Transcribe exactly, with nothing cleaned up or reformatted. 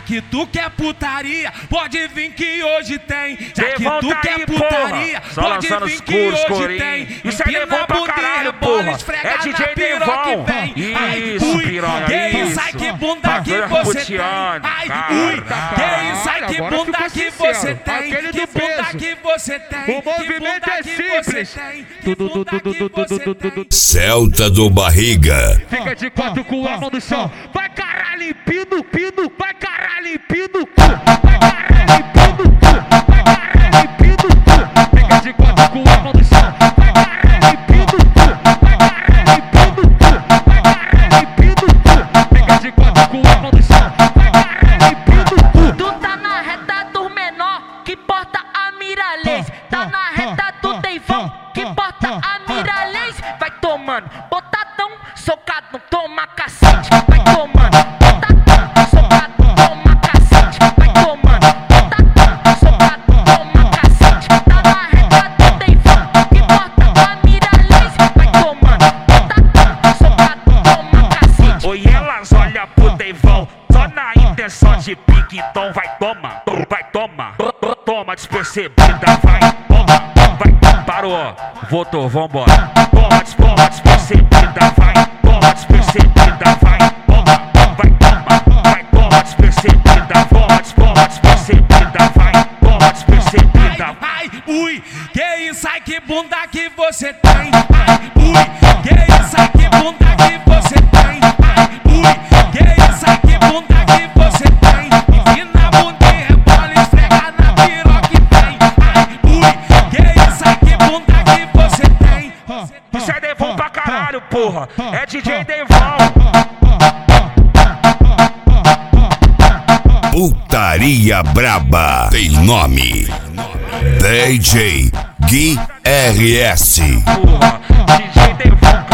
que tu quer putaria, pode vir que hoje tem. Já que Devon tu tá quer aí, putaria, porra. Só pode lançando vir os que curos, hoje corinho. tem. Isso é Devon pra caralho, porra. É D J Devon. Isso, piranha, que isso. isso, ai que bunda que Bagulho você tem. Putiane, Ai, cara. ui, que isso, ai que Agora bunda ficou que sincero. você tem. Aquele Que do bunda peso. que você tem. O movimento é simples. Celta do Barriga. Fica de quatro com a mão no chão. Vai caralho, limpino, pino. Vai caralho, limpino, vai caralho, limpino, vai caralho, limpino. Fica de quatro com a mão no chão. Vai caralho, limpino, vai caralho, limpino, vai caralho, limpino. Fica de quatro com a mão no chão. Vai caralho, limpino. Tu tá na reta do menor, que porta a Miralês. Tá na reta do Deivão, que porta a Miralês. Vai tomando, botadão, socado, toma cacete. Vai tomando, botadão, socado, toma cacete. Vai tomando, botadão, socado, toma cacete. Tá na reta do Deivão, que porta a Miralês. Vai tomando, botadão, socado, toma cacete. Oi, elas olham pro Devon, só na intenção de pique, então vai tomar, vai tomar, toma despercebida, vai, toma, vai, parou, voltou, vambora, toma, toma despercebida, vai, toma despercebida, vai, toma, vai, toma, vai, toma despercebida, toma, toma despercebida, vai, toma despercebida. Ai, ui, que isso, ai que bunda que você tem. Ai, ui, que isso, ai que bunda que você tem. Ai, ui, que isso, ai que bunda que você tem. Empina a bunda e rebola, esfrega na piroca e vem. Ai, ui, que isso, ai que bunda que você tem. Isso é Devon pra caralho, porra, é D J Devon. Putaria Braba. Tem nome. D J Gui R S. Porra, D J Devon